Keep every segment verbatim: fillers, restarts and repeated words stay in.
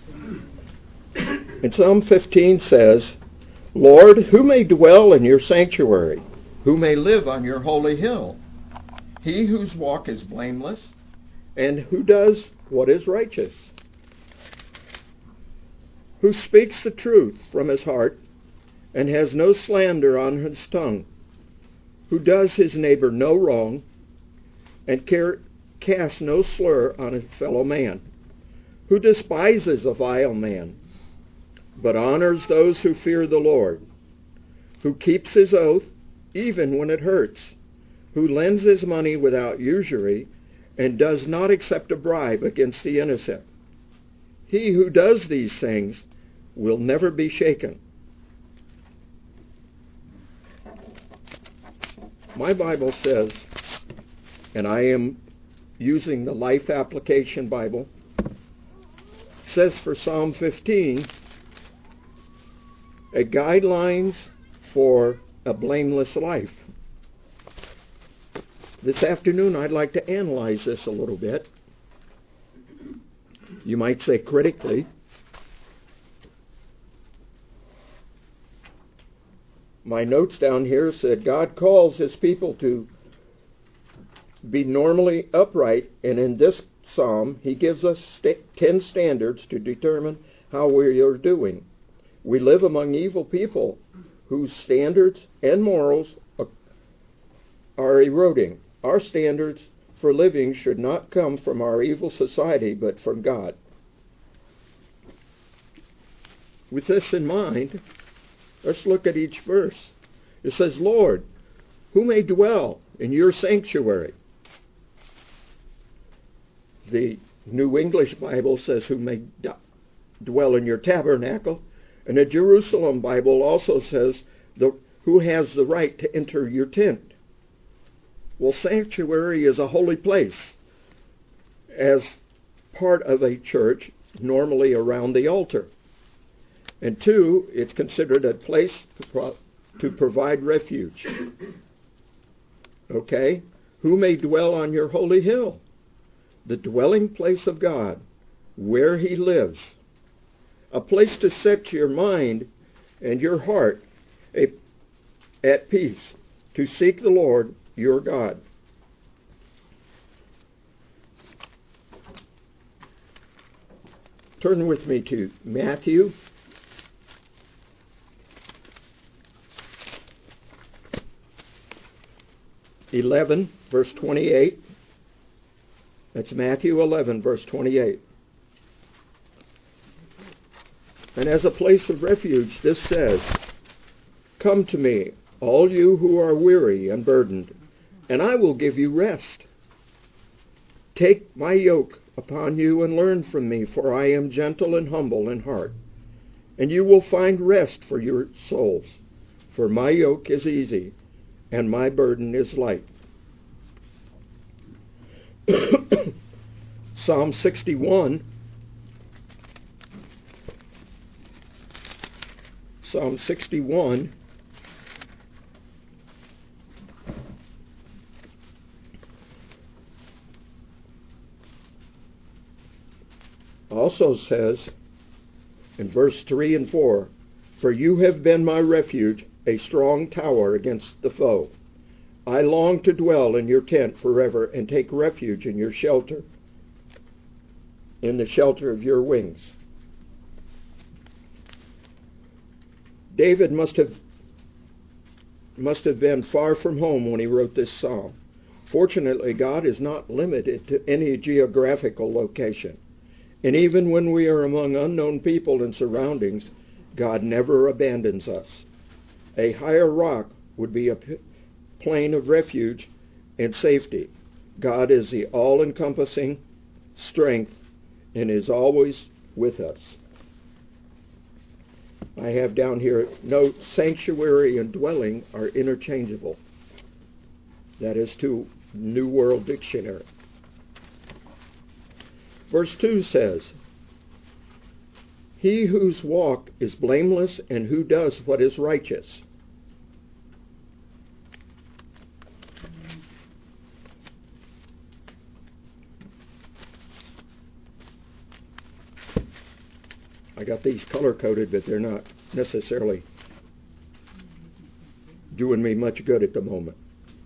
And Psalm fifteen says, Lord, who may dwell in your sanctuary? Who may live on your holy hill? He whose walk is blameless, and who does what is righteous, who speaks the truth from his heart, and has no slander on his tongue, who does his neighbor no wrong, and care, casts no slur on a fellow man, who despises a vile man, but honors those who fear the Lord, who keeps his oath even when it hurts, who lends his money without usury, and does not accept a bribe against the innocent. He who does these things will never be shaken. My Bible says, and I am using the Life Application Bible, says for Psalm fifteen, a guidelines for a blameless life. This afternoon I'd like to analyze this a little bit. You might say critically. My notes down here said God calls his people to be normally upright, and in this psalm he gives us st- ten standards to determine how we are doing. We live among evil people whose standards and morals are eroding. Our standards for living should not come from our evil society, but from God. With this in mind, let's look at each verse. It says, Lord, who may dwell in your sanctuary? The New English Bible says, who may d- dwell in your tabernacle. And the Jerusalem Bible also says, the, who has the right to enter your tent? Well, sanctuary is a holy place as part of a church, normally around the altar. And two, it's considered a place to, pro- to provide refuge. Okay? Who may dwell on your holy hill? The dwelling place of God, where he lives. A place to set your mind and your heart a, at peace, to seek the Lord your God. Turn with me to Matthew eleven, verse twenty-eight. That's Matthew eleven, verse twenty-eight. And as a place of refuge, this says, Come to me, all you who are weary and burdened, and I will give you rest. Take my yoke upon you and learn from me, for I am gentle and humble in heart, and you will find rest for your souls. For my yoke is easy, and my burden is light. Psalm sixty-one. Psalm sixty-one. Also says in verse three and four, For you have been my refuge, a strong tower against the foe. I long to dwell in your tent forever and take refuge in your shelter, in the shelter of your wings. David must have must have been far from home when he wrote this psalm. Fortunately, God is not limited to any geographical location. And even when we are among unknown people and surroundings, God never abandons us. A higher rock would be a p- plain of refuge and safety. God is the all-encompassing strength and is always with us. I have down here, note, sanctuary and dwelling are interchangeable. That is to New World Dictionary. Verse two says, He whose walk is blameless and who does what is righteous. I got these color-coded, but they're not necessarily doing me much good at the moment.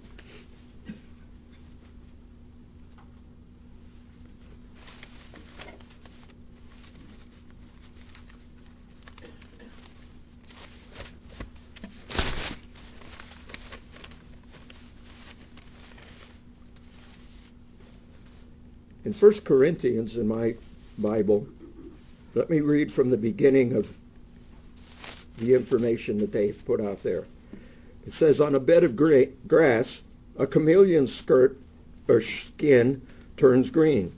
In First Corinthians in my Bible, let me read from the beginning of the information that they've put out there. It says, on a bed of gra- grass, a chameleon's skirt or skin turns green.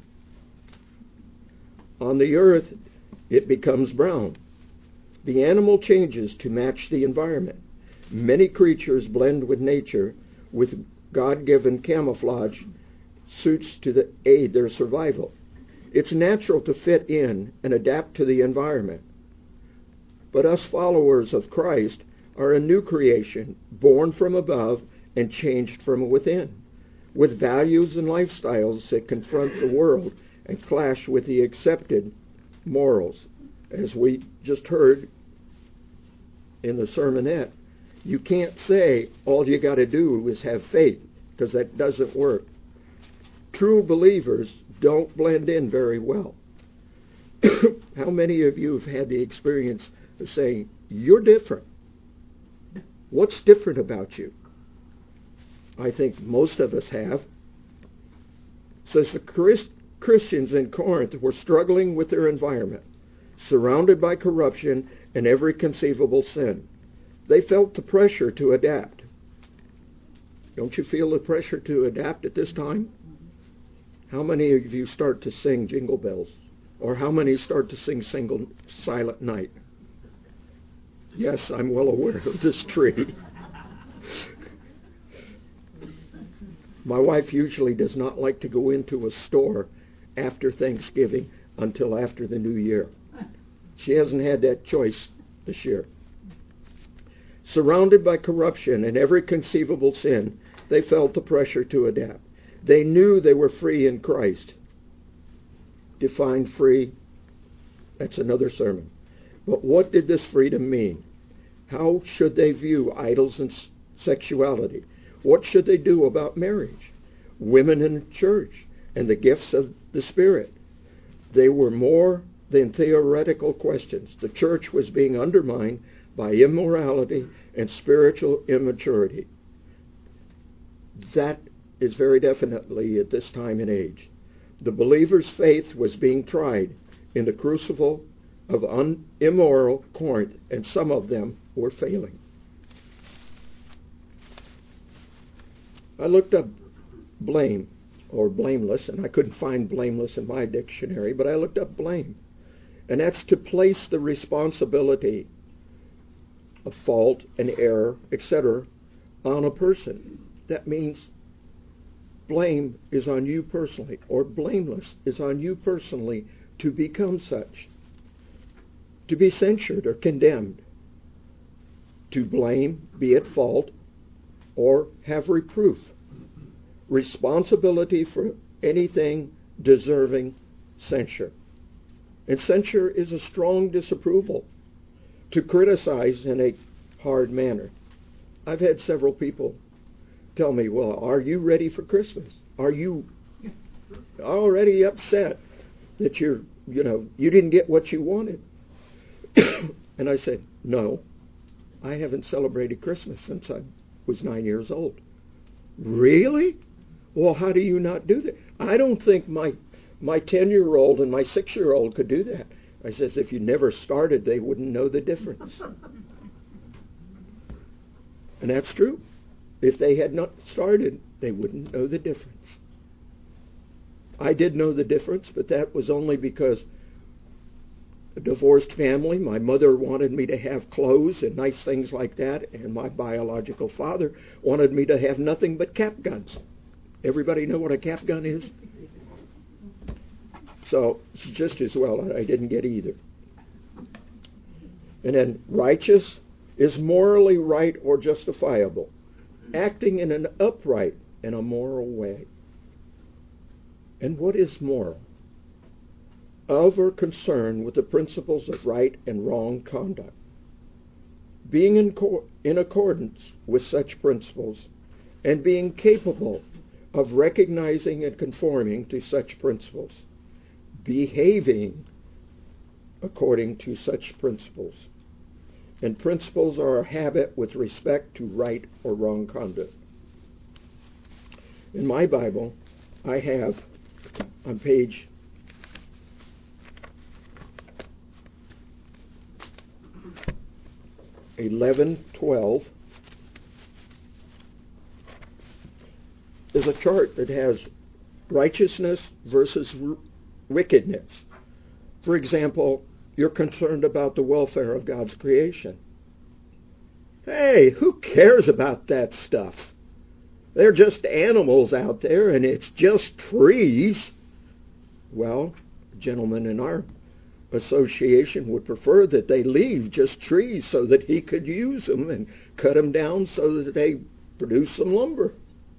On the earth, it becomes brown. The animal changes to match the environment. Many creatures blend with nature with God-given camouflage suits to the aid their survival. It's natural to fit in and adapt to the environment. But us followers of Christ are a new creation, born from above and changed from within, with values and lifestyles that confront the world and clash with the accepted morals. As we just heard in the sermonette, you can't say all you got to do is have faith, because that doesn't work. True believers don't blend in very well. How many of you have had the experience of saying, you're different? What's different about you? I think most of us have. It says the Christ- Christians in Corinth were struggling with their environment, surrounded by corruption and every conceivable sin. They felt the pressure to adapt. Don't you feel the pressure to adapt at this time? How many of you start to sing Jingle Bells? Or how many start to sing Single Silent Night? Yes, I'm well aware of this tree. My wife usually does not like to go into a store after Thanksgiving until after the new year. She hasn't had that choice this year. Surrounded by corruption and every conceivable sin, they felt the pressure to adapt. They knew they were free in Christ. Define free, that's another sermon. But what did this freedom mean? How should they view idols and sexuality? What should they do about marriage, women in the church, and the gifts of the Spirit? They were more than theoretical questions. The church was being undermined by immorality and spiritual immaturity. That is very definitely at this time and age. The believer's faith was being tried in the crucible of un- immoral Corinth, and some of them were failing. I looked up blame or blameless, and I couldn't find blameless in my dictionary, but I looked up blame. And that's to place the responsibility of fault and error, et cetera, on a person. That means blame is on you personally, or blameless is on you personally to become such. To be censured or condemned. To blame, be at fault, or have reproof. Responsibility for anything deserving censure. And censure is a strong disapproval. To criticize in a hard manner. I've had several people tell me, well, are you ready for Christmas? Are you already upset that you're, you know, you didn't get what you wanted? And I said, no, I haven't celebrated Christmas since I was nine years old. Really? Well, how do you not do that? I don't think my my ten-year-old and my six-year-old could do that. I says, if you never started, they wouldn't know the difference. And that's true. If they had not started, they wouldn't know the difference. I did know the difference, but that was only because a divorced family, my mother wanted me to have clothes and nice things like that, and my biological father wanted me to have nothing but cap guns. Everybody know what a cap gun is? So it's just as well I didn't get either. And then righteous is morally right or justifiable, acting in an upright and a moral way. And what is moral? of or concerned with the principles of right and wrong conduct, being in, co- in accordance with such principles, and being capable of recognizing and conforming to such principles, behaving according to such principles. And principles are a habit with respect to right or wrong conduct. In my Bible, I have on page eleven twelve is a chart that has righteousness versus r- wickedness. For example, you're concerned about the welfare of God's creation. Hey, who cares about that stuff? They're just animals out there, and it's just trees. Well, gentlemen in our association would prefer that they leave just trees so that he could use them and cut them down so that they produce some lumber.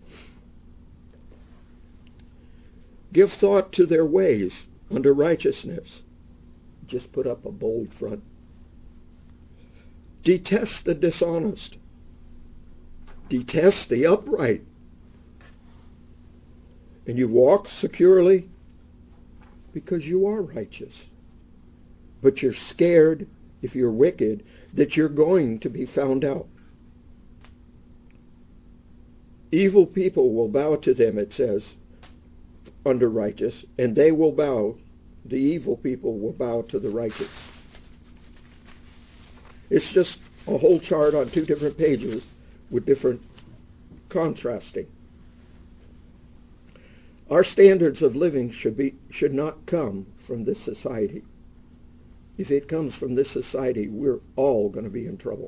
Give thought to their ways under righteousness. Just put up a bold front. Detest the dishonest. Detest the upright. And you walk securely because you are righteous. But you're scared, if you're wicked, that you're going to be found out. Evil people will bow to them, it says, under righteous, and they will bow, the evil people will bow to the righteous. It's just a whole chart on two different pages with different contrasting. Our standards of living should be should not come from this society. If it comes from this society, we're all going to be in trouble.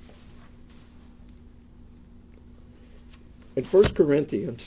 In First Corinthians,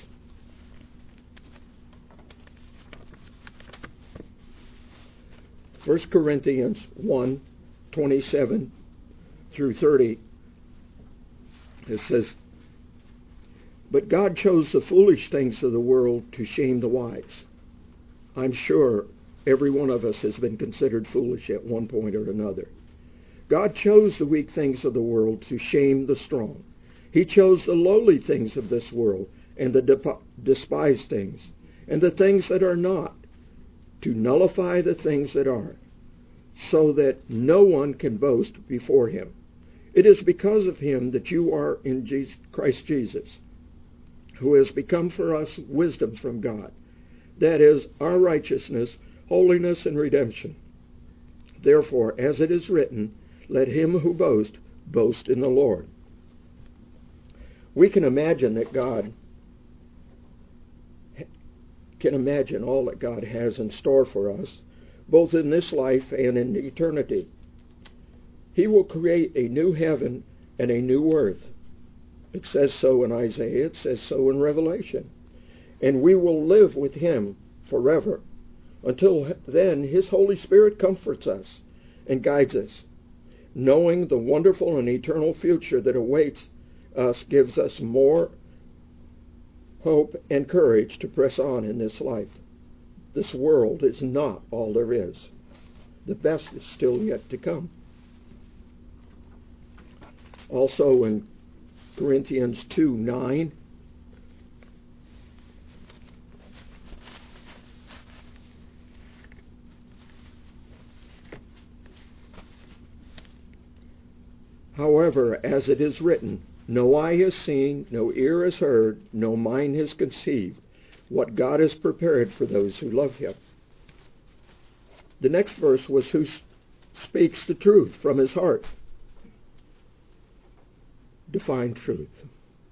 First Corinthians one, twenty-seven through thirty, it says, "But God chose the foolish things of the world to shame the wise." I'm sure every one of us has been considered foolish at one point or another. God chose the weak things of the world to shame the strong. He chose the lowly things of this world and the de- despised things and the things that are not, to nullify the things that are, so that no one can boast before him. It is because of him that you are in Jesus, Christ Jesus, who has become for us wisdom from God. That is, our righteousness, holiness, and redemption. Therefore, as it is written, let him who boasts, boast in the Lord. We can imagine that God can imagine all that God has in store for us, both in this life and in eternity. He will create a new heaven and a new earth. It says so in Isaiah, it says so in Revelation. And we will live with him forever. Until then, his Holy Spirit comforts us and guides us. Knowing the wonderful and eternal future that awaits us gives us more hope and courage to press on in this life. This world is not all there is. The best is still yet to come. Also in Corinthians two nine, however, as it is written, no eye has seen, no ear has heard, no mind has conceived what God has prepared for those who love him. The next verse was, who speaks the truth from his heart. Define truth.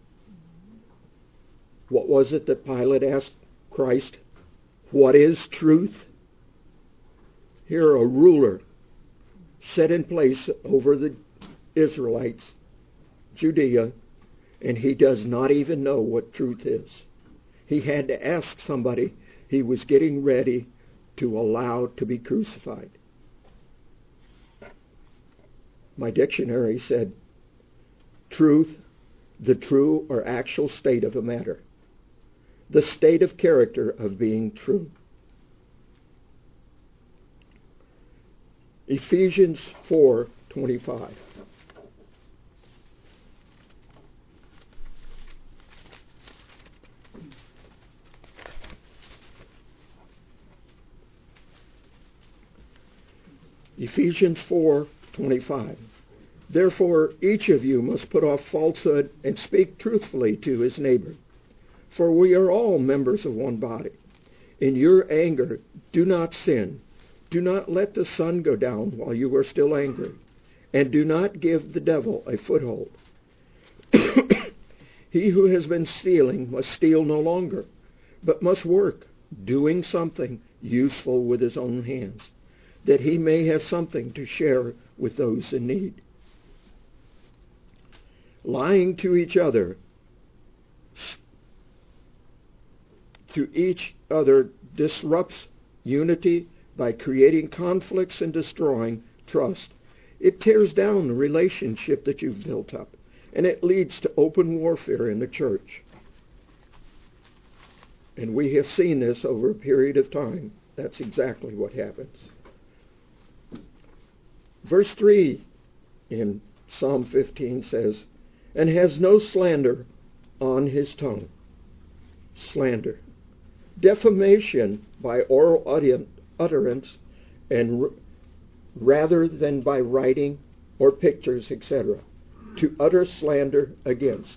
What was it that Pilate asked Christ? What is truth? Here a ruler set in place over the Israelites, Judea, and he does not even know what truth is. He had to ask somebody he was getting ready to allow to be crucified. My dictionary said, truth, the true or actual state of a matter. The state of character of being true. Ephesians four twenty-five. Ephesians four twenty-five. Therefore, each of you must put off falsehood and speak truthfully to his neighbor. For we are all members of one body. In your anger, do not sin. Do not let the sun go down while you are still angry. And do not give the devil a foothold. He who has been stealing must steal no longer, but must work, doing something useful with his own hands, that he may have something to share with those in need. Lying to each other, to each other disrupts unity by creating conflicts and destroying trust. It tears down the relationship that you've built up, and it leads to open warfare in the church. And we have seen this over a period of time. That's exactly what happens. Verse three in Psalm fifteen says, and has no slander on his tongue. Slander. Defamation by oral utterance, and r- rather than by writing or pictures, et cetera. To utter slander against.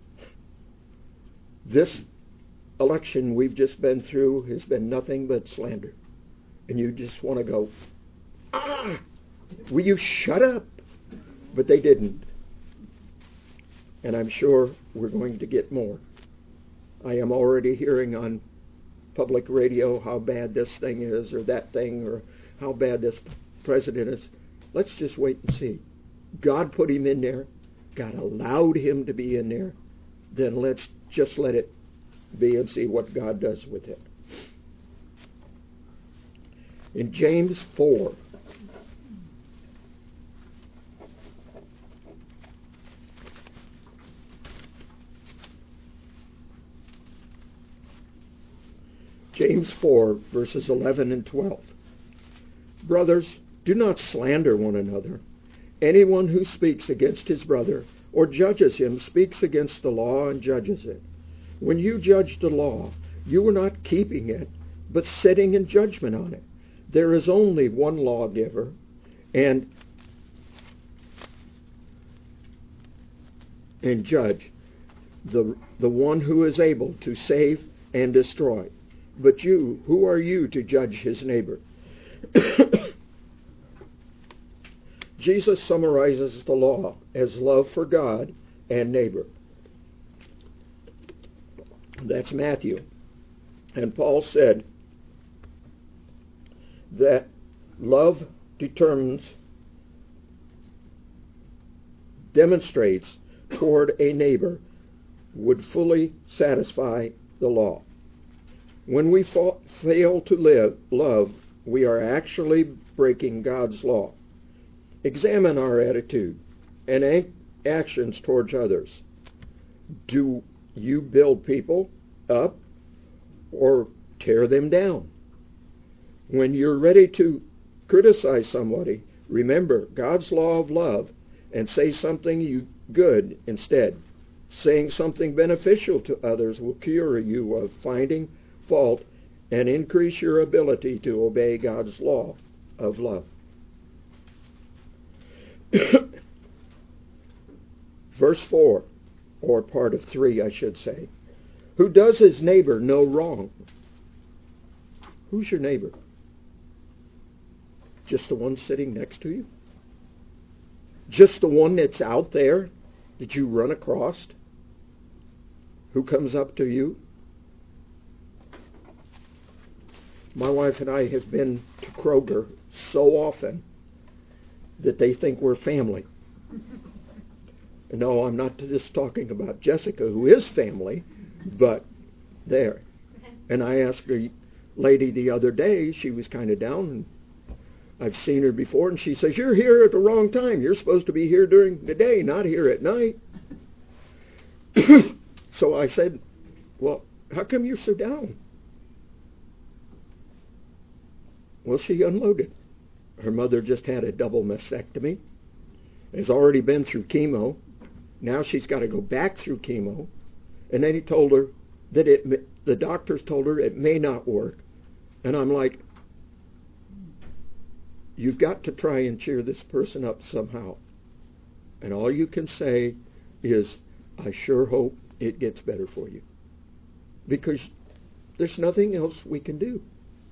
This election we've just been through has been nothing but slander. And you just want to go, ah! Will you shut up? But they didn't. And I'm sure we're going to get more. I am already hearing on public radio how bad this thing is or that thing or how bad this president is. Let's just wait and see. God put him in there. God allowed him to be in there. Then let's just let it be and see what God does with it. In James four, James four, verses eleven and twelve. Brothers, do not slander one another. Anyone who speaks against his brother or judges him speaks against the law and judges it. When you judge the law, you are not keeping it, but sitting in judgment on it. There is only one lawgiver, and, and judge, the, the one who is able to save and destroy. But you, who are you to judge his neighbor? Jesus summarizes the law as love for God and neighbor. That's Matthew. And Paul said that love determines, demonstrates toward a neighbor would fully satisfy the law. When we fa- fail to live love, we are actually breaking God's law. Examine our attitude and a- actions towards others. Do you build people up or tear them down? When you're ready to criticize somebody, remember God's law of love and say something you good instead. Saying something beneficial to others will cure you of finding fault and increase your ability to obey God's law of love. Verse four, or part of three, I should say. Who does his neighbor no wrong? Who's your neighbor? Just the one sitting next to you? Just the one that's out there that you run across? Who comes up to you? My wife and I have been to Kroger so often that they think we're family. No, I'm not just talking about Jessica, who is family, but there. And I asked a lady the other day, she was kind of down, and I've seen her before, and she says, you're here at the wrong time. You're supposed to be here during the day, not here at night. So I said, well, how come you're so down? Well, she unloaded Her mother just had a double mastectomy, has already been through chemo. Now she's got to go back through chemo. And then he told her that it, the doctors told her it may not work. And I'm like, you've got to try and cheer this person up somehow. And all you can say is, I sure hope it gets better for you. Because there's nothing else we can do.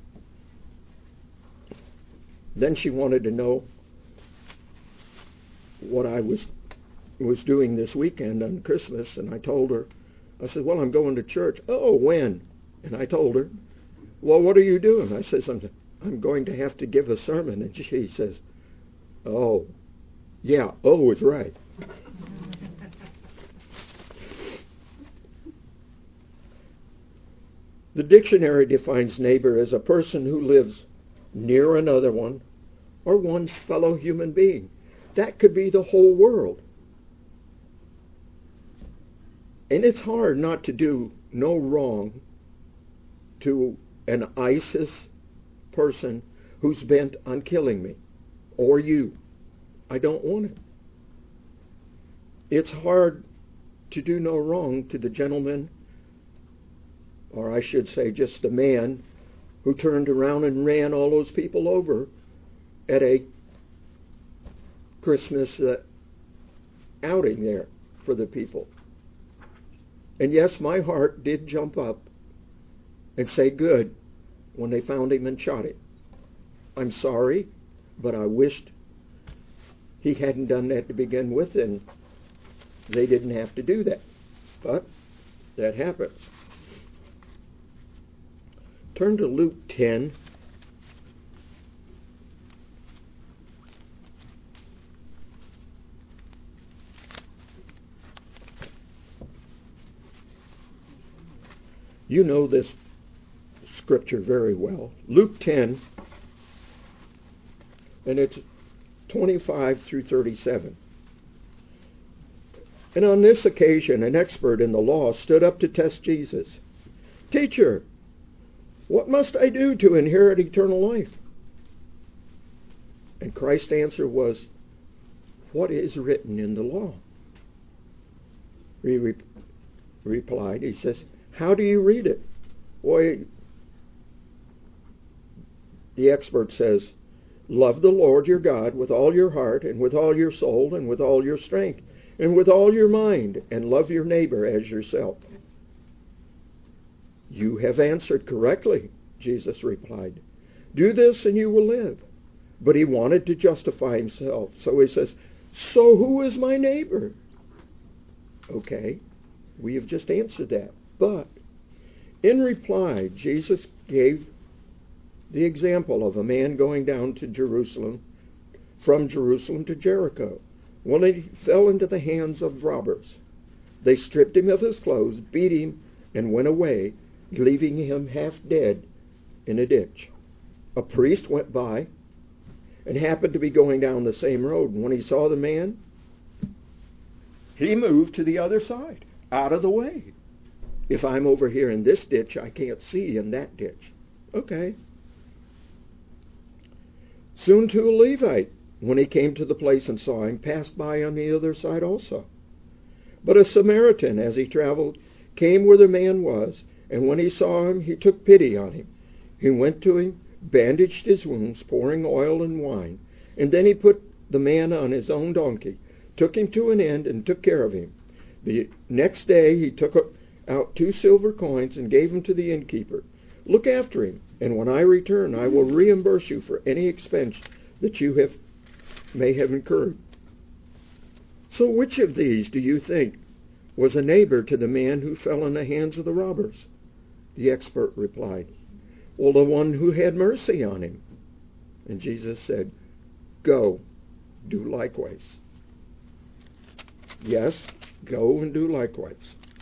Then she wanted to know what I was was doing this weekend on Christmas, and I told her, I said, well, I'm going to church. Oh, when? And I told her, well, what are you doing? I said, I'm, I'm going to have to give a sermon. And she says, oh, yeah, oh is right. The dictionary defines neighbor as a person who lives near another one or one's fellow human being. That could be the whole world. And it's hard not to do no wrong to an ISIS person who's bent on killing me or you. I don't want it. It's hard to do no wrong to the gentleman, or I should say just the man, who turned around and ran all those people over at a Christmas uh, outing there for the people. And yes, my heart did jump up and say good when they found him and shot him. I'm sorry, but I wished he hadn't done that to begin with, and they didn't have to do that. But that happens. Turn to Luke ten. You know this scripture very well. Luke ten, and it's twenty-five through thirty-seven. And on this occasion, an expert in the law stood up to test Jesus. Teacher, what must I do to inherit eternal life? And Christ's answer was, what is written in the law? He re- replied, he says, how do you read it? Boy, the expert says, love the Lord your God with all your heart and with all your soul and with all your strength and with all your mind, and love your neighbor as yourself. You have answered correctly, Jesus replied. Do this and you will live. But he wanted to justify himself. So he says, so who is my neighbor? Okay, we have just answered that. But in reply, Jesus gave the example of a man going down to Jerusalem, from Jerusalem to Jericho, when he fell into the hands of robbers. They stripped him of his clothes, beat him, and went away, leaving him half dead in a ditch. A priest went by and happened to be going down the same road, and when he saw the man, he moved to the other side, out of the way. If I'm over here in this ditch, I can't see in that ditch. Okay. Soon too a Levite, when he came to the place and saw him, passed by on the other side also. But a Samaritan, as he traveled, came where the man was, and when he saw him, he took pity on him. He went to him, bandaged his wounds, pouring oil and wine, and then he put the man on his own donkey, took him to an inn, and took care of him. The next day he took out two silver coins and gave them to the innkeeper. Look after him, and when I return, I will reimburse you for any expense that you have may have incurred. So which of these do you think was a neighbor to the man who fell in the hands of the robbers? The expert replied, well, the one who had mercy on him. And Jesus said, go, do likewise. Yes, go and do likewise.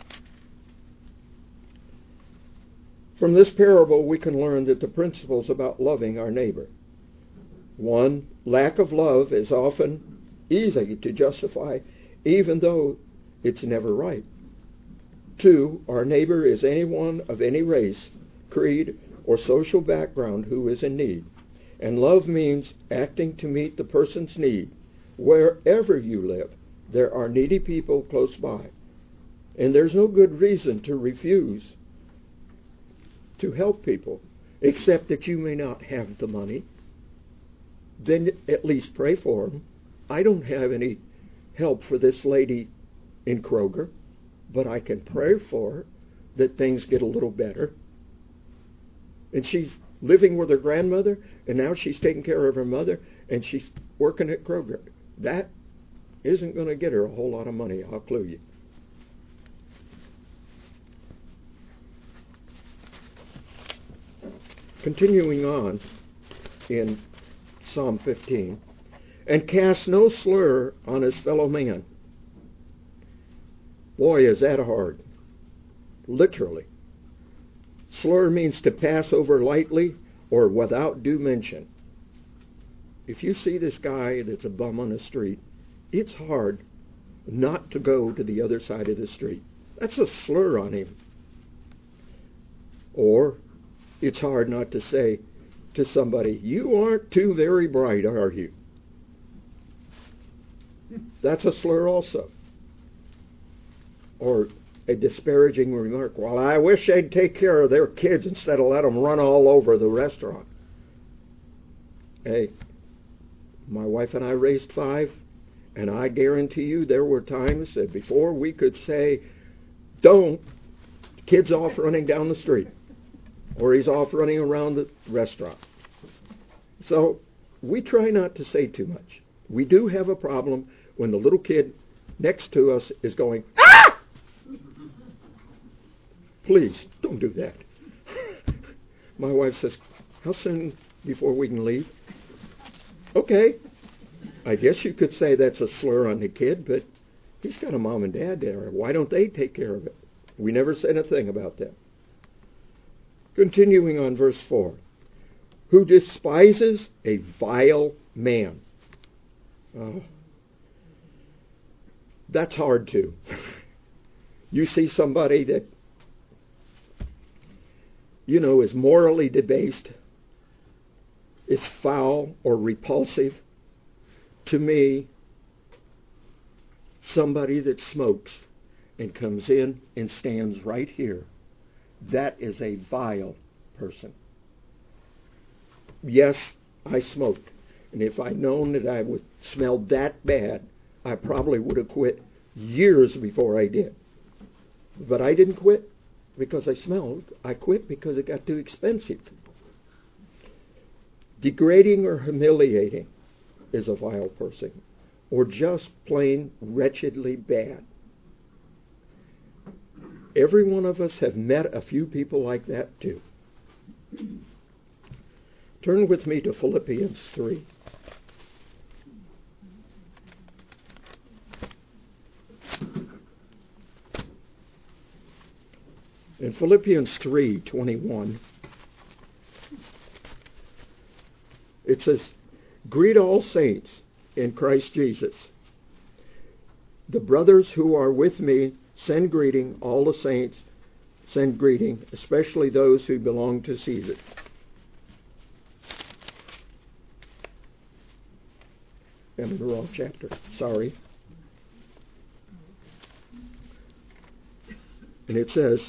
From this parable, we can learn that the principles about loving our neighbor. One, lack of love is often easy to justify, even though it's never right. Two, our neighbor is anyone of any race, creed, or social background who is in need. And love means acting to meet the person's need. Wherever you live, there are needy people close by. And there's no good reason to refuse to help people, except that you may not have the money. Then at least pray for them. I don't have any help for this lady in Kroger, but I can pray for her that things get a little better. And she's living with her grandmother, and now she's taking care of her mother, and she's working at Kroger. That isn't going to get her a whole lot of money, I'll clue you. Continuing on in Psalm fifteen, and cast no slur on his fellow man. Boy, is that hard. Literally. Slur means to pass over lightly or without due mention. If you see this guy that's a bum on the street, it's hard not to go to the other side of the street. That's a slur on him. Or it's hard not to say to somebody, you aren't too very bright, are you? That's a slur also. Or a disparaging remark, well, I wish they'd take care of their kids instead of let them run all over the restaurant. Hey, my wife and I raised five, and I guarantee you there were times that before we could say, don't, kid's off running down the street, or he's off running around the restaurant. So we try not to say too much. We do have a problem when the little kid next to us is going, ah! Please, don't do that. My wife says, how soon before we can leave? Okay. I guess you could say that's a slur on the kid, but he's got a mom and dad there. Why don't they take care of it? We never said a thing about that. Continuing on verse four. Who despises a vile man. Oh, that's hard too. You see somebody that, you know, is morally debased, is foul or repulsive. To me, somebody that smokes and comes in and stands right here, that is a vile person. Yes, I smoked. And if I'd known that I would smell that bad, I probably would have quit years before I did. But I didn't quit because I smelled. I quit because it got too expensive. Degrading or humiliating is a vile person, or just plain wretchedly bad. Every one of us have met a few people like that too. Turn with me to Philippians three. In Philippians three twenty-one, it says, greet all saints in Christ Jesus. The brothers who are with me send greeting. All the saints send greeting, especially those who belong to Caesar. I'm in the wrong chapter. Sorry. And it says,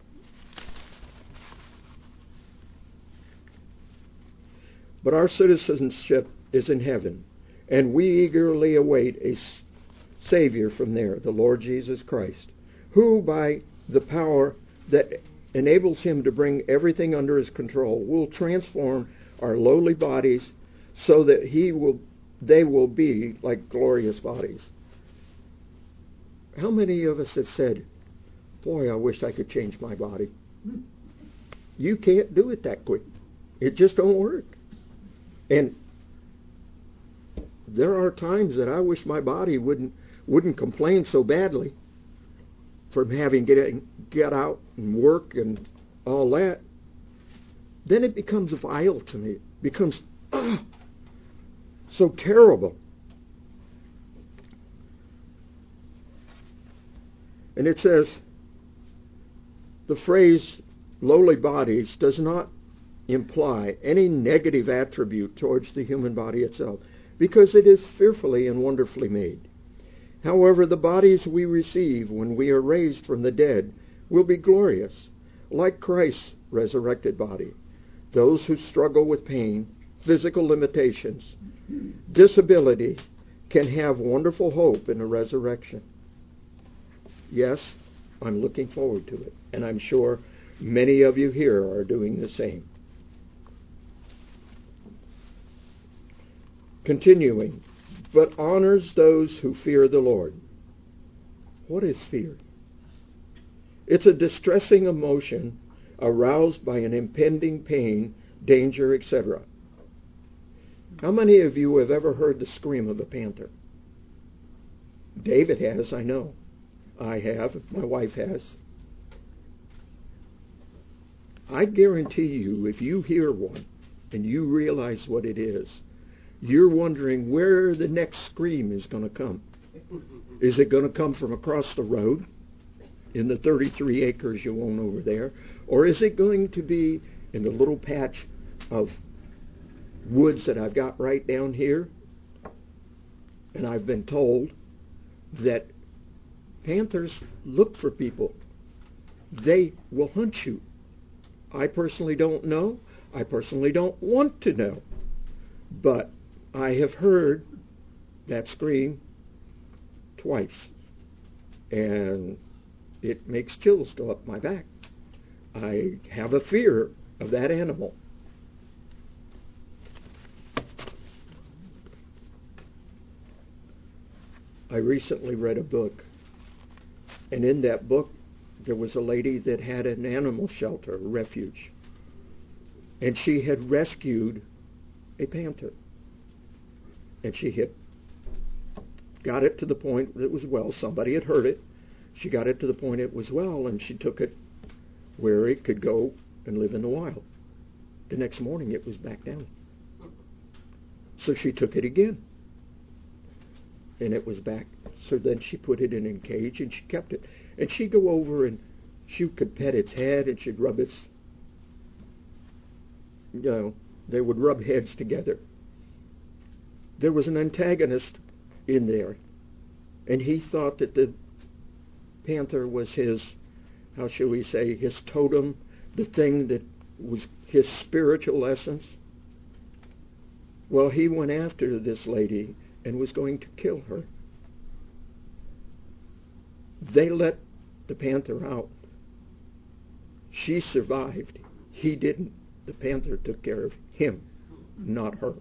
but our citizenship is in heaven, and we eagerly await a Savior from there, the Lord Jesus Christ, who by the power that enables him to bring everything under his control will transform our lowly bodies so that he will, they will be like glorious bodies. How many of us have said, boy, I wish I could change my body? You can't do it that quick. It just don't work. And there are times that I wish my body wouldn't wouldn't complain so badly from having to get, get out and work and all that. Then it becomes vile to me. It becomes oh, so terrible. And it says, the phrase lowly bodies does not imply any negative attribute towards the human body itself, because it is fearfully and wonderfully made. However, the bodies we receive when we are raised from the dead will be glorious, like Christ's resurrected body. Those who struggle with pain, physical limitations, disability, can have wonderful hope in the resurrection. Yes, I'm looking forward to it, and I'm sure many of you here are doing the same. Continuing, but honors those who fear the Lord. What is fear? It's a distressing emotion aroused by an impending pain, danger, et cetera. How many of you have ever heard the scream of a panther? David has, I know. I have. My wife has. I guarantee you, if you hear one and you realize what it is, you're wondering where the next scream is going to come. Is it going to come from across the road in the thirty-three acres you own over there? Or is it going to be in the little patch of woods that I've got right down here? And I've been told that panthers look for people. They will hunt you. I personally don't know. I personally don't want to know. But I have heard that scream twice. And it makes chills go up my back. I have a fear of that animal. I recently read a book, and in that book there was a lady that had an animal shelter, a refuge, and she had rescued a panther, and she had got it to the point that it was well. Somebody had hurt it. She got it to the point it was well, and she took it where it could go and live in the wild. The next morning it was back down. So she took it again, and it was back. So then she put it in a cage, and she kept it. And she'd go over, and she could pet its head, and she'd rub its, you know, they would rub heads together. There was an antagonist in there, and he thought that the panther was his, how shall we say, his totem, the thing that was his spiritual essence. Well, he went after this lady and was going to kill her. They let the panther out. She survived. He didn't. The panther took care of him, not her.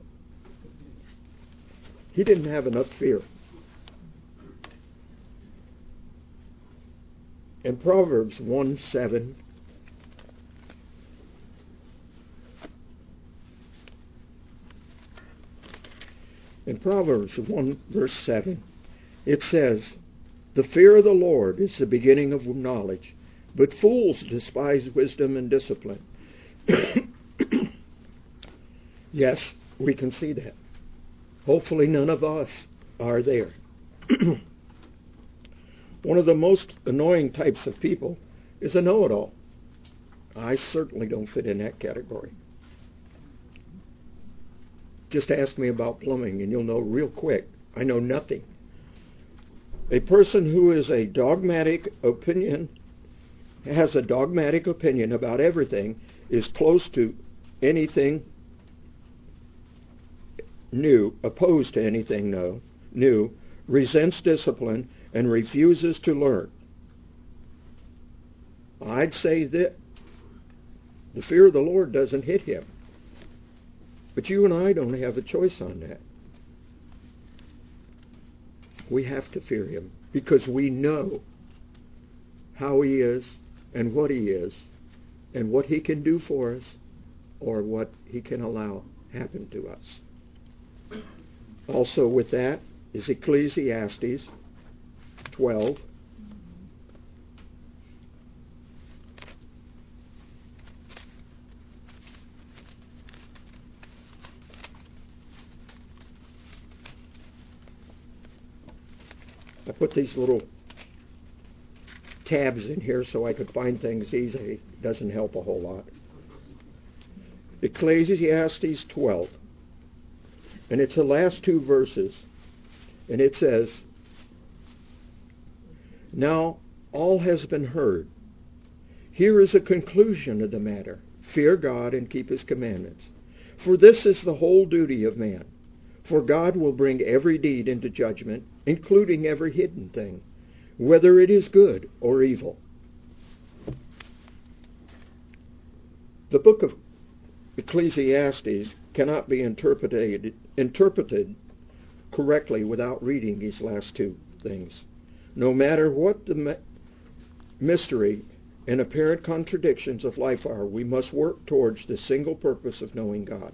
He didn't have enough fear. In Proverbs one seven, in Proverbs one verse seven, it says, "The fear of the Lord is the beginning of knowledge, but fools despise wisdom and discipline." Yes, we can see that. Hopefully none of us are there. One of the most annoying types of people is a know-it-all. I certainly don't fit in that category. Just ask me about plumbing and you'll know real quick. I know nothing. A person who is a dogmatic opinion, has a dogmatic opinion about everything, is close to anything new, opposed to anything no, new, resents discipline, and refuses to learn. I'd say that the fear of the Lord doesn't hit him. But you and I don't have a choice on that. We have to fear him because we know how he is and what he is and what he can do for us or what he can allow happen to us. Also with that is Ecclesiastes twelve. I put these little tabs in here so I could find things easily. Doesn't help a whole lot. Ecclesiastes twelve. And it's the last two verses. And it says, "Now all has been heard. Here is a conclusion of the matter. Fear God and keep his commandments. For this is the whole duty of man. For God will bring every deed into judgment, including every hidden thing, whether it is good or evil." The book of Ecclesiastes cannot be interpreted, interpreted correctly without reading these last two things. No matter what the mystery and apparent contradictions of life are, we must work towards the single purpose of knowing God.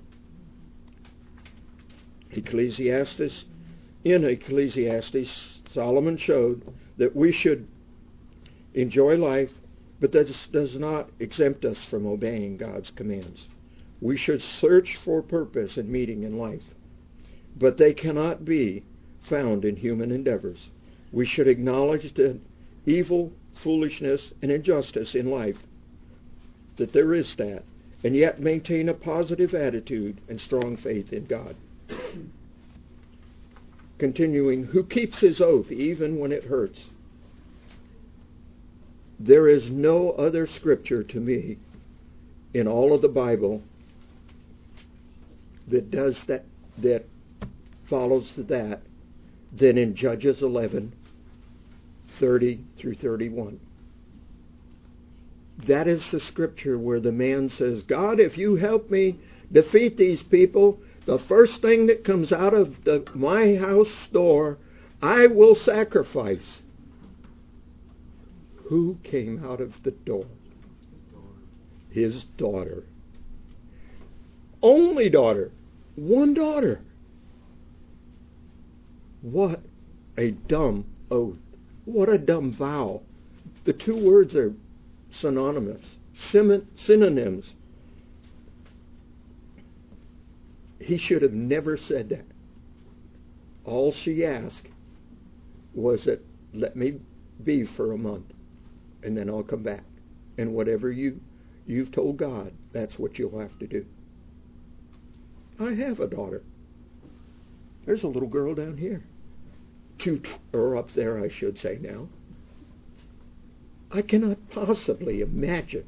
Ecclesiastes, in Ecclesiastes, Solomon showed that we should enjoy life, but that does not exempt us from obeying God's commands. We should search for purpose and meaning in life, but they cannot be found in human endeavors. We should acknowledge the evil, foolishness, and injustice in life, that there is that, and yet maintain a positive attitude and strong faith in God. Continuing, who keeps his oath even when it hurts. There is no other scripture to me in all of the Bible that does that, that follows that, than in Judges eleven, thirty through thirty-one. That is the scripture where the man says, "God, if you help me defeat these people, the first thing that comes out of the, my house door, I will sacrifice." Who came out of the door? His daughter. Only daughter. One daughter. What a dumb oath. What a dumb vow. The two words are synonymous, synonyms. He should have never said that. All she asked was that, let me be for a month, and then I'll come back. And whatever you, you've told God, that's what you'll have to do. I have a daughter. There's a little girl down here. Two, or up there, I should say now. I cannot possibly imagine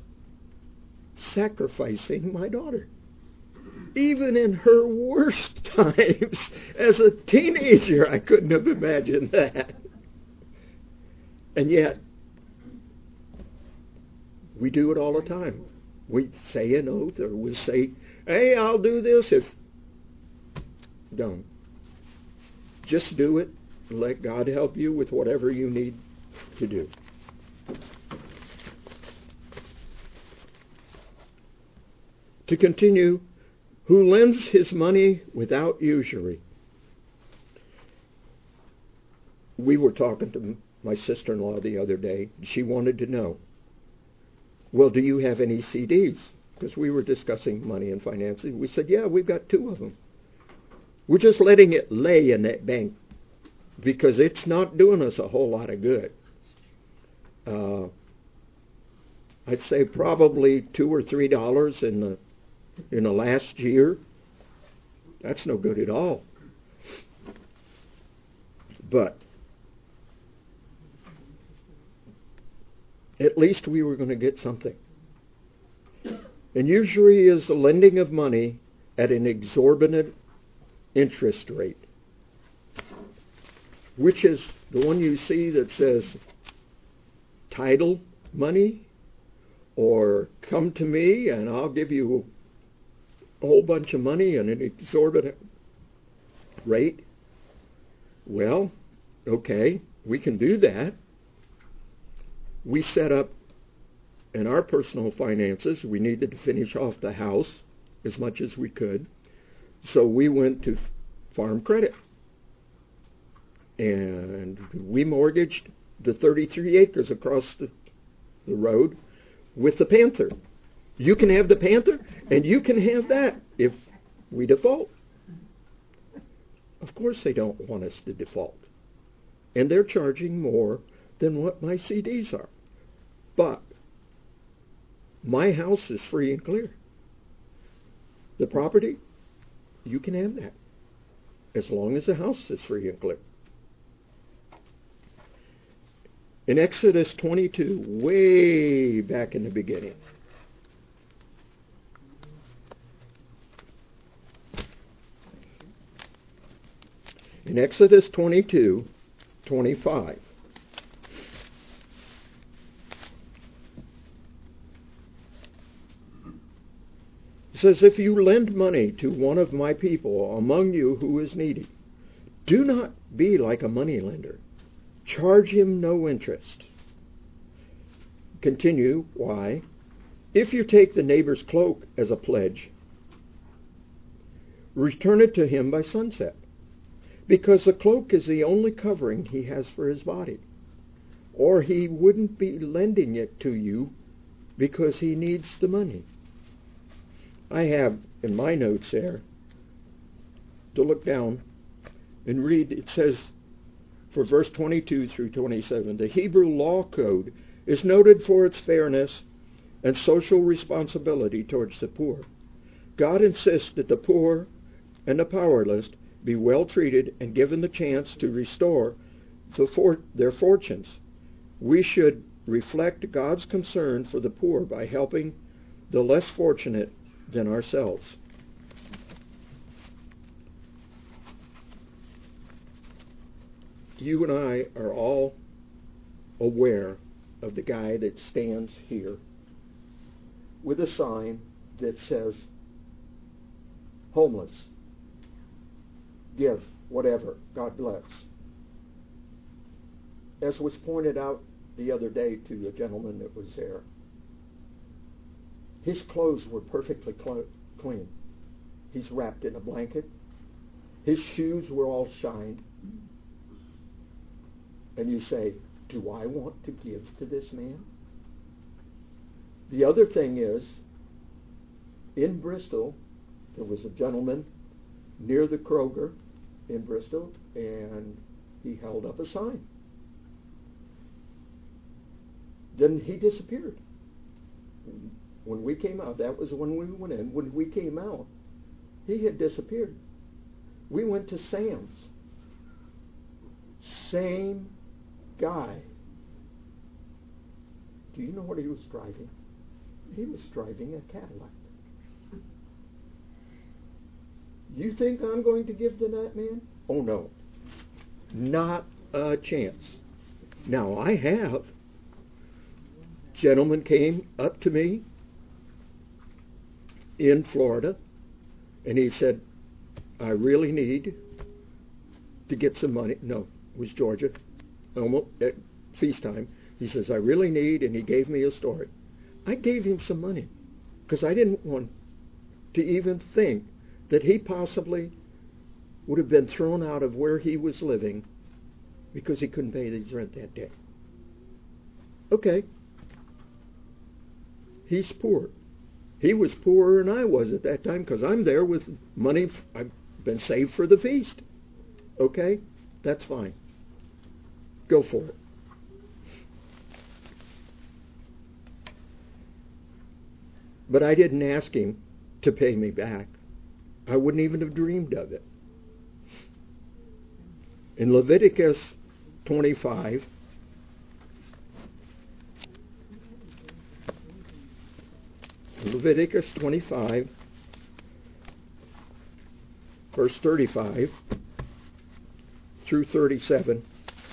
sacrificing my daughter. Even in her worst times, as a teenager, I couldn't have imagined that. And yet, we do it all the time. We say an oath, or we say, hey, I'll do this if... Don't. Just do it, and let God help you with whatever you need to do. To continue, who lends his money without usury. We were talking to my sister-in-law the other day. She wanted to know, well, do you have any C Ds? Because we were discussing money and finances. We said, yeah, we've got two of them. We're just letting it lay in that bank because it's not doing us a whole lot of good. Uh, I'd say probably two or three dollars in the in the last year. That's no good at all. But at least we were going to get something. And usury is the lending of money at an exorbitant interest rate, which is the one you see that says title money, or come to me and I'll give you a whole bunch of money at an exorbitant rate. Well, okay, we can do that. We set up in our personal finances, we needed to finish off the house as much as we could. So we went to Farm Credit. And we mortgaged the thirty-three acres across the, the road with the Panther. You can have the Panther, and you can have that if we default. Of course they don't want us to default. And they're charging more than what my C Ds are. But my house is free and clear. the property, you can have that, as long as the house is free and clear. In Exodus twenty-two, way back in the beginning, in Exodus twenty-two, twenty-five, it says, if you lend money to one of my people among you who is needy, do not be like a moneylender. Charge him no interest. Continue, why? If you take the neighbor's cloak as a pledge, return it to him by sunset, because the cloak is the only covering he has for his body. Or he wouldn't be lending it to you because he needs the money. I have in my notes there to look down and read. It says, for verse twenty-two through twenty-seven, the Hebrew law code is noted for its fairness and social responsibility towards the poor. God insists that the poor and the powerless be well treated and given the chance to restore the for- their fortunes. We should reflect God's concern for the poor by helping the less fortunate than ourselves. You and I are all aware of the guy that stands here with a sign that says, homeless, give, whatever, God bless. As was pointed out the other day to a gentleman that was there, his clothes were perfectly cl- clean. He's wrapped in a blanket. His shoes were all shined. And you say, do I want to give to this man? The other thing is, in Bristol, there was a gentleman near the Kroger in Bristol, and he held up a sign. Then he disappeared. When we came out, that was when we went in. When we came out, he had disappeared. We went to Sam's. Same guy. Do you know what he was driving? He was driving a Cadillac. You think I'm going to give to that man? Oh no. Not a chance. Now I have. Gentleman came up to me in Florida, and he said, I really need to get some money. No, it was Georgia. Almost at feast time. He says, I really need, and he gave me a story. I gave him some money because I didn't want to even think that he possibly would have been thrown out of where he was living because he couldn't pay his rent that day. Okay. He's poor. He was poorer than I was at that time because I'm there with money I've been saved for the feast. Okay? That's fine. Go for it. But I didn't ask him to pay me back. I wouldn't even have dreamed of it. In Leviticus twenty-five, Leviticus twenty-five, verse thirty-five through thirty-seven,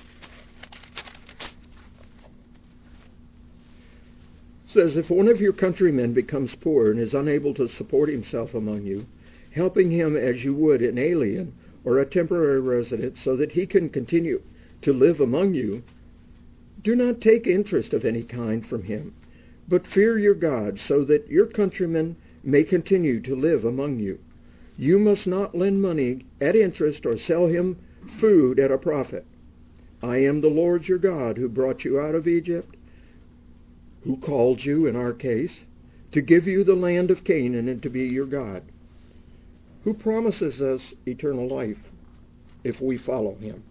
says, if one of your countrymen becomes poor and is unable to support himself among you, helping him as you would an alien or a temporary resident so that he can continue to live among you, do not take interest of any kind from him, but fear your God so that your countrymen may continue to live among you. You must not lend money at interest or sell him food at a profit. I am the Lord your God who brought you out of Egypt, who called you, in our case, to give you the land of Canaan and to be your God, who promises us eternal life if we follow him.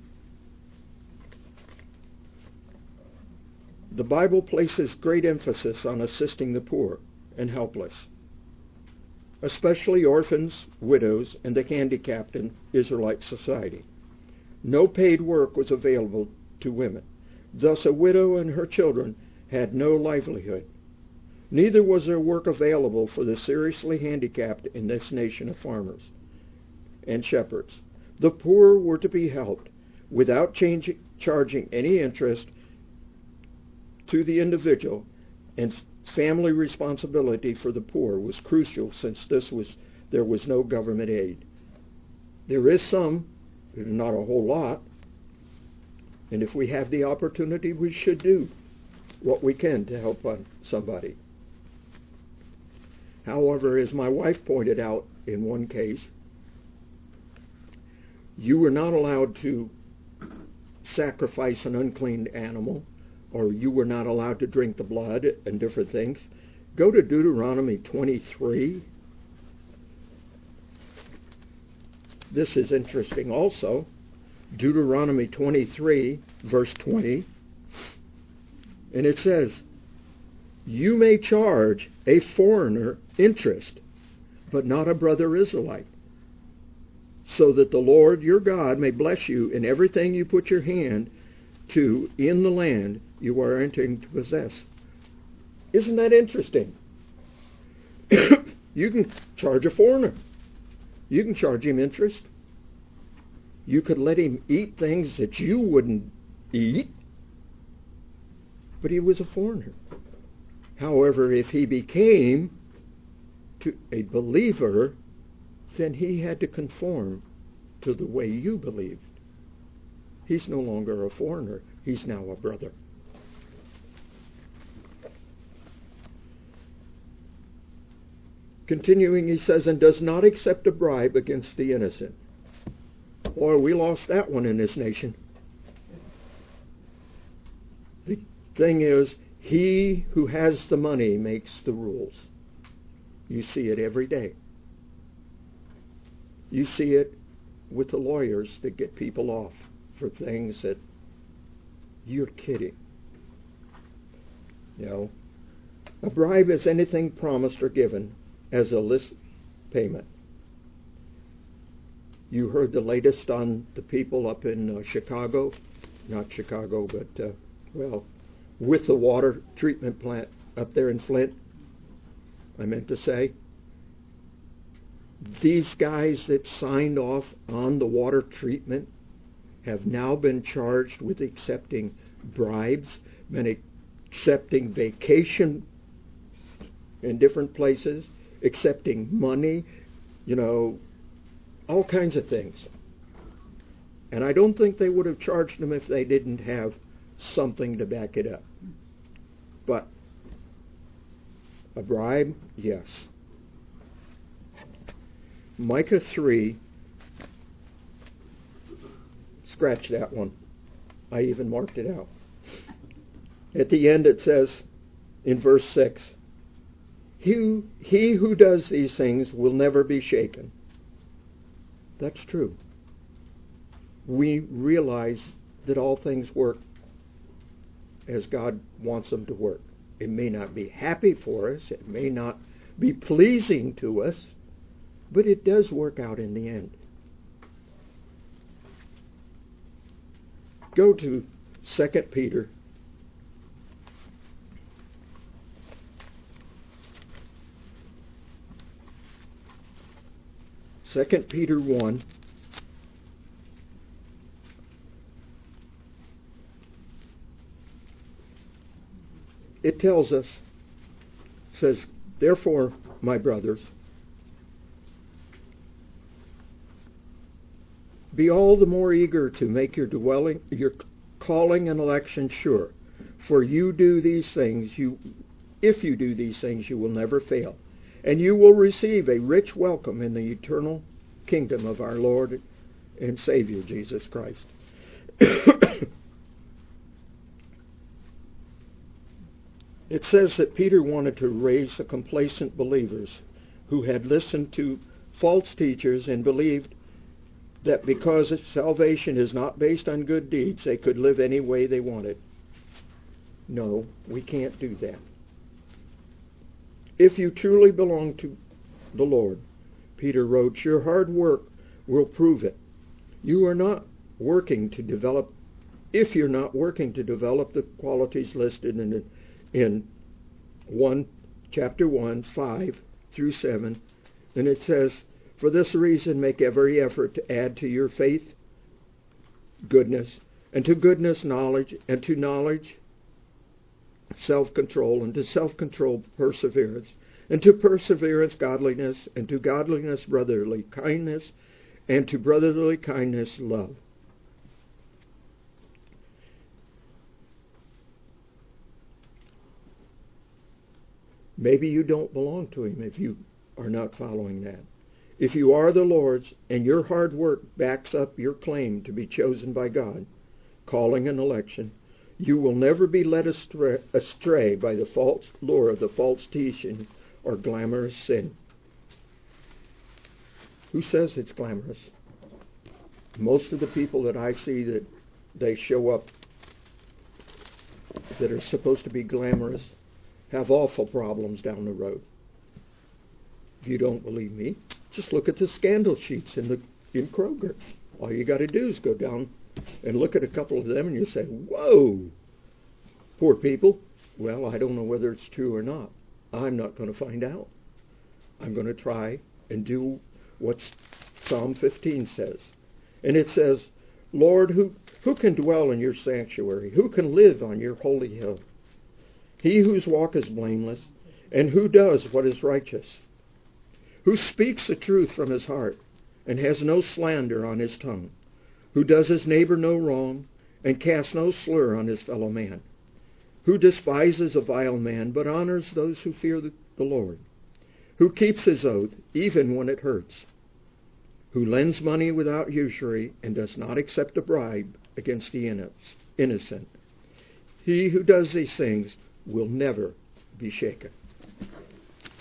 The Bible places great emphasis on assisting the poor and helpless. especially orphans, widows, and the handicapped in Israelite society. No paid work was available to women. Thus a widow and her children had no livelihood. Neither was there work available for the seriously handicapped in this nation of farmers and shepherds. The poor were to be helped without change, charging any interest to the individual, and family responsibility for the poor was crucial since this was there was no government aid. There is some, not a whole lot, and if we have the opportunity, we should do what we can to help somebody. However, as my wife pointed out in one case, you were not allowed to sacrifice an unclean animal, or you were not allowed to drink the blood and different things. Go to Deuteronomy twenty-three. This is interesting also. Deuteronomy twenty-three, verse twenty. And it says, you may charge a foreigner interest, but not a brother Israelite, so that the Lord your God may bless you in everything you put your hand to in the land you are entering to possess. Isn't that interesting? You can charge a foreigner. You can charge him interest. You could let him eat things that you wouldn't eat, but he was a foreigner. However, if he became to a believer, then he had to conform to the way you believed. He's no longer a foreigner. He's now a brother. Continuing, he says, and does not accept a bribe against the innocent. Boy, we lost that one in this nation. The thing is, he who has the money makes the rules. You see it every day. You see it with the lawyers that get people off for things that you're kidding. You know, a bribe is anything promised or given as a list payment. You heard the latest on the people up in uh, Chicago, not Chicago, but, uh, well, with the water treatment plant up there in Flint, I meant to say. These guys that signed off on the water treatment have now been charged with accepting bribes, been accepting vacation in different places, accepting money, you know, all kinds of things. And I don't think they would have charged them if they didn't have something to back it up. But a bribe, yes. Micah three, scratch that one. I even marked it out. At the end it says, in verse six, he, he who does these things will never be shaken. That's true. We realize that all things work as God wants them to work. It may not be happy for us, it may not be pleasing to us, but it does work out in the end. Go to Second Peter. Second Peter one. It tells us, says, therefore, my brothers, be all the more eager to make your dwelling, your calling and election sure. For you do these things, you, if you do these things, you will never fail. And you will receive a rich welcome in the eternal kingdom of our Lord and Savior, Jesus Christ. It says that Peter wanted to raise the complacent believers who had listened to false teachers and believed that because salvation is not based on good deeds, they could live any way they wanted. No, we can't do that. If you truly belong to the Lord. Peter wrote, your hard work will prove it. You are not working to develop, if you're not working to develop the qualities listed in, in one, chapter one, five through seven, then it says, for this reason make every effort to add to your faith goodness, and to goodness knowledge, and to knowledge self-control, and to self-control perseverance, and to perseverance godliness, and to godliness brotherly kindness, and to brotherly kindness love. Maybe you don't belong to him if you are not following that. If you are the Lord's and your hard work backs up your claim to be chosen by God, calling an election, you will never be led astray, astray by the false lure of the false teaching or glamorous sin. Who says it's glamorous? Most of the people that I see that they show up that are supposed to be glamorous have awful problems down the road. If you don't believe me, just look at the scandal sheets in the in Kroger. All you got to do is go down and look at a couple of them and you say, whoa, poor people. Well, I don't know whether it's true or not. I'm not going to find out. I'm going to try and do what Psalm fifteen says. And it says, Lord, who, who can dwell in your sanctuary? Who can live on your holy hill? He whose walk is blameless, and who does what is righteous, who speaks the truth from his heart, and has no slander on his tongue, who does his neighbor no wrong, and casts no slur on his fellow man, who despises a vile man, but honors those who fear the, the Lord, who keeps his oath even when it hurts, who lends money without usury, and does not accept a bribe against the innocent. He who does these things will never be shaken.